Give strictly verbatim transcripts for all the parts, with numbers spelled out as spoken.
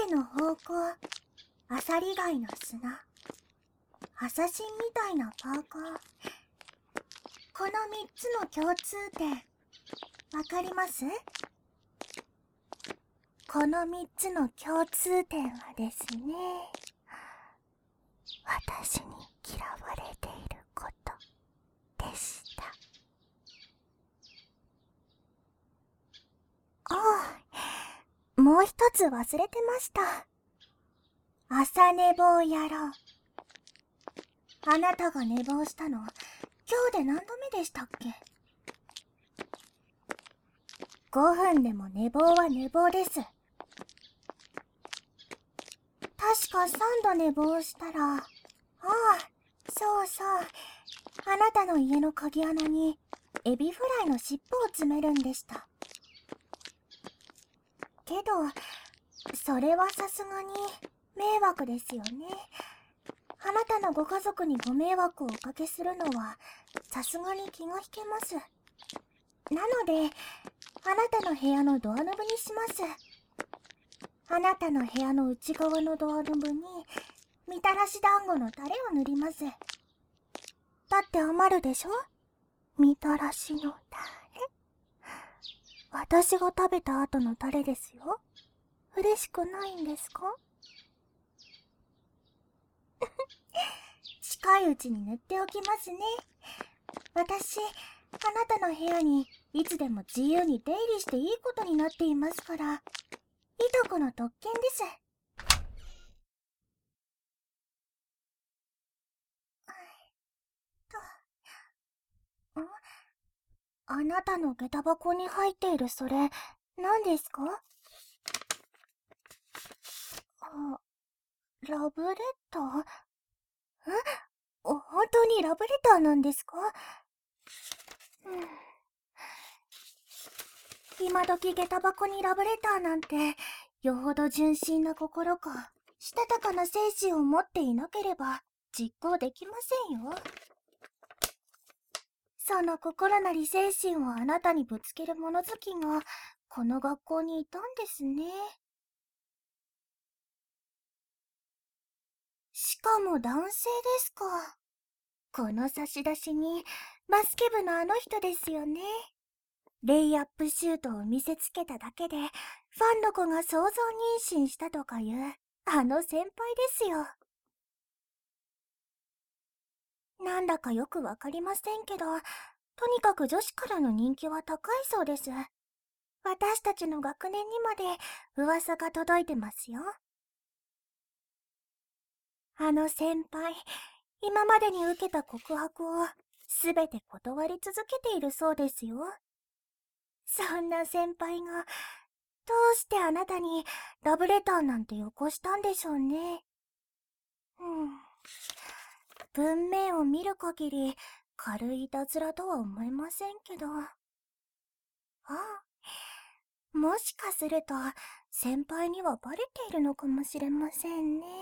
の方向、アサリ貝の砂、アサシンみたいなパーカー。このみっつの共通点、わかります？このみっつの共通点はですね、私に嫌われていることでした。ああ、もう一つ忘れてました。朝寝坊野郎。あなたが寝坊したの、今日で何度目でしたっけ？ごふんでも寝坊は寝坊です。確かさんど寝坊したら、ああ、そうそう、あなたの家の鍵穴にエビフライの尻尾を詰めるんでした。けど、それはさすがに迷惑ですよね。あなたのご家族にご迷惑をおかけするのはさすがに気が引けます。なので、あなたの部屋のドアノブにします。あなたの部屋の内側のドアノブにみたらし団子のタレを塗ります。だって余るでしょ？みたらしのタレ。私が食べた後のタレですよ。嬉しくないんですか？近いうちに塗っておきますね。私、あなたの部屋にいつでも自由に出入りしていいことになっていますから、いとこの特権です。ん？あなたの下駄箱に入っているそれ、何ですか？あ、ラブレター？え？本当にラブレターなんですか？うん。今時下駄箱にラブレターなんて、よほど純真な心か、したたかな精神を持っていなければ、実行できませんよ。その心なり精神をあなたにぶつける物好きが、この学校にいたんですね。しかも男性ですか。この差出に、バスケ部のあの人ですよね。レイアップシュートを見せつけただけで、ファンの子が想像妊娠したとかいう、あの先輩ですよ。なんだかよくわかりませんけど、とにかく女子からの人気は高いそうです。私たちの学年にまで噂が届いてますよ。あの先輩、今までに受けた告白をすべて断り続けているそうですよ。そんな先輩が、どうしてあなたにラブレターなんてよこしたんでしょうね。うん。文面を見る限り、軽いいたずらとは思えませんけど。ああ、もしかすると、先輩にはバレているのかもしれませんね。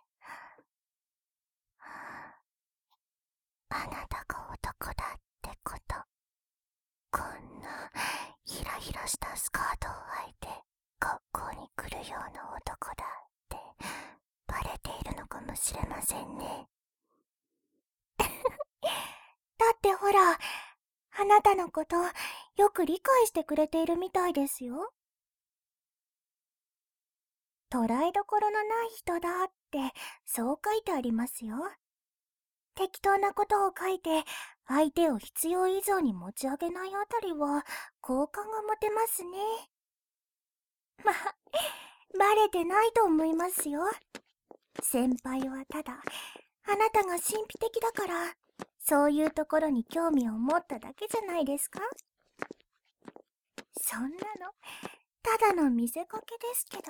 あなたが男だってこと。こんな、ひらひらしたスカートを履いて、学校に来るような男だって、バレているのかもしれませんね。だってほら、あなたのこと、よく理解してくれているみたいですよ。捉えどころのない人だって、そう書いてありますよ。適当なことを書いて、相手を必要以上に持ち上げないあたりは、好感が持てますね。まあ、バレてないと思いますよ。先輩はただ、あなたが神秘的だから、そういうところに興味を持っただけじゃないですか？そんなの、ただの見せかけですけど。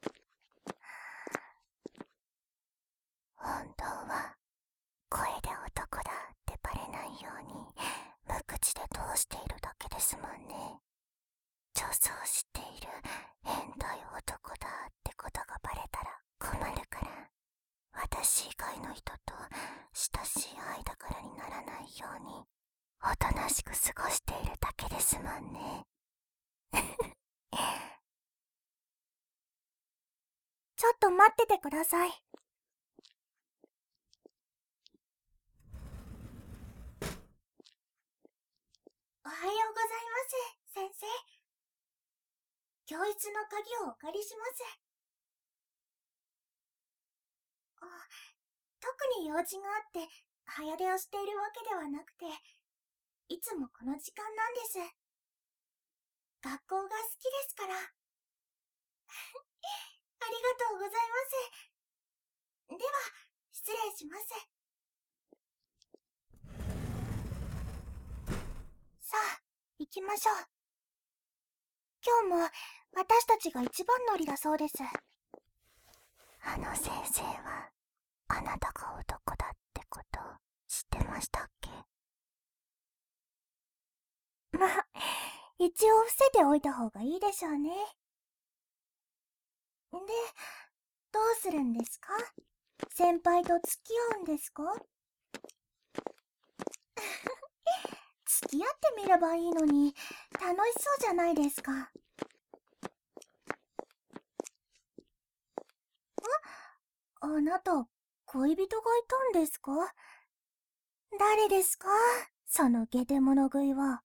本当は、声で男だってバレないように、無口で通しているだけですもんね。女装している変態男だってことがバレたら困るから、私以外の人と親しい間柄にならないように、おとなしく過ごしているだけですもんね。 ちょっと待っててください。おはようございます、先生。教室の鍵をお借りします。あ、特に用事があって早出をしているわけではなくて、いつもこの時間なんです。学校が好きですから。ありがとうございます。では、失礼します。さあ、行きましょう。今日も私たちが一番乗りだそうです。あの先生は、あなたが男だってこと知ってましたっけ？まあ、一応伏せておいた方がいいでしょうね。で、どうするんですか？先輩と付き合うんですか？付き合ってみればいいのに、楽しそうじゃないですか。あ、あなた、恋人がいたんですか？誰ですか？そのゲテモノ食いは。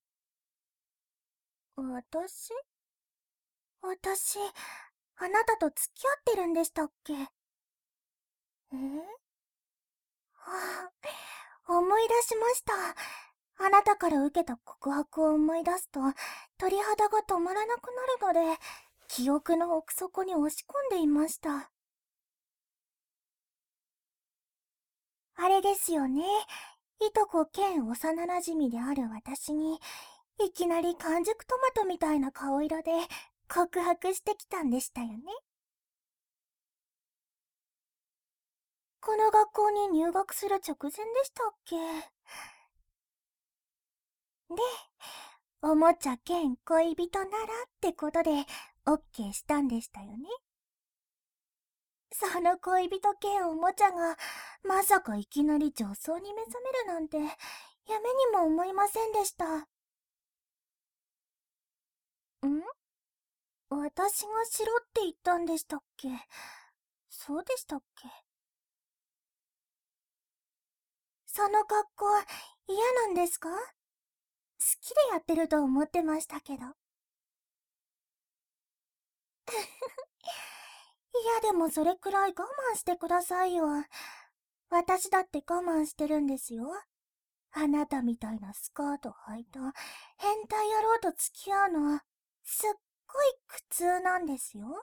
私？私、あなたと付き合ってるんでしたっけ？え？はあ、思い出しました。あなたから受けた告白を思い出すと、鳥肌が止まらなくなるので、記憶の奥底に押し込んでいました。あれですよね。いとこ兼幼馴染である私に、いきなり完熟トマトみたいな顔色で告白してきたんでしたよね。この学校に入学する直前でしたっけ？で、おもちゃ兼恋人ならってことで、オッケーしたんでしたよね。その恋人兼おもちゃが、まさかいきなり女装に目覚めるなんて、夢にも思いませんでした。ん？私がしろって言ったんでしたっけ？そうでしたっけ？その格好、嫌なんですか？好きでやってると思ってましたけど。いやでもそれくらい我慢してくださいよ。私だって我慢してるんですよ。あなたみたいなスカート履いた変態野郎と付き合うのはすっごい苦痛なんですよ。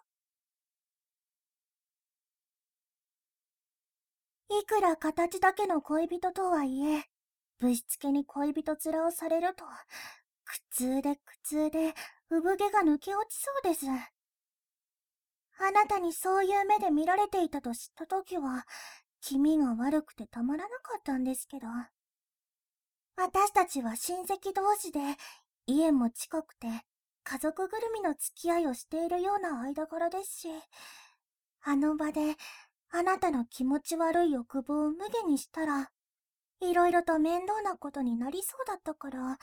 いくら形だけの恋人とはいえ、ぶしつけに恋人面をされると、苦痛で苦痛で産毛が抜け落ちそうです。あなたにそういう目で見られていたと知ったときは、気味が悪くてたまらなかったんですけど、私たちは親戚同士で、家も近くて、家族ぐるみの付き合いをしているような間柄ですし、あの場で、あなたの気持ち悪い欲望を無下にしたら、いろいろと面倒なことになりそうだったから、だから、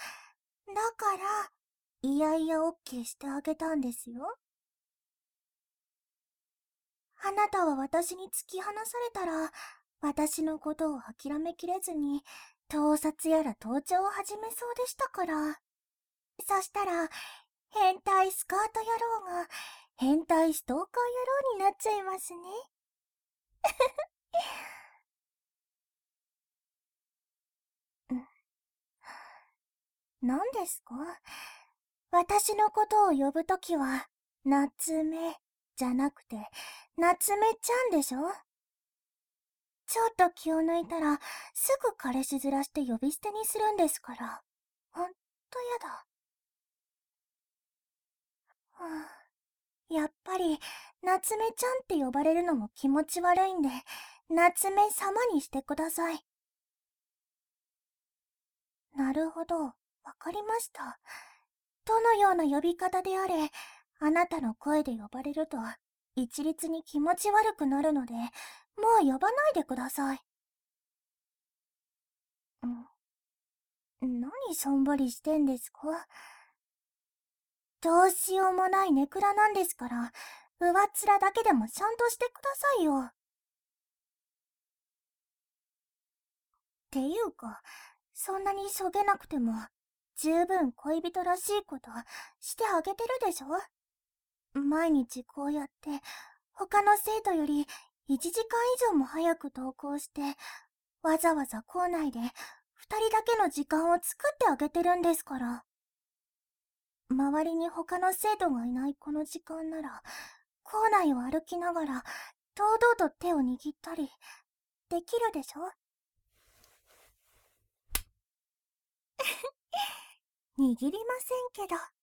いやいやオッケーしてあげたんですよ。あなたは私に突き放されたら、私のことを諦めきれずに、盗撮やら盗聴を始めそうでしたから。そしたら、変態スカート野郎が、変態ストーカー野郎になっちゃいますね。何ですか？私のことを呼ぶときは、夏目じゃなくて、夏目ちゃんでしょ？ちょっと気を抜いたら、すぐ彼氏面して呼び捨てにするんですから。ほんとやだ。はあ、やっぱり、夏目ちゃんって呼ばれるのも気持ち悪いんで、夏目様にしてください。なるほど、わかりました。どのような呼び方であれ、あなたの声で呼ばれると、一律に気持ち悪くなるので、もう呼ばないでください。ん、何しょんぼりしてんですか？どうしようもないネクラなんですから、 上っ面だけでもちゃんとしてくださいよ。っていうか、そんなにしょげなくても、十分恋人らしいことしてあげてるでしょ。毎日こうやって、他の生徒よりいちじかん以上も早く登校して、わざわざ校内で二人だけの時間を作ってあげてるんですから。周りに他の生徒がいないこの時間なら、校内を歩きながら、堂々と手を握ったり、できるでしょ。握りませんけど。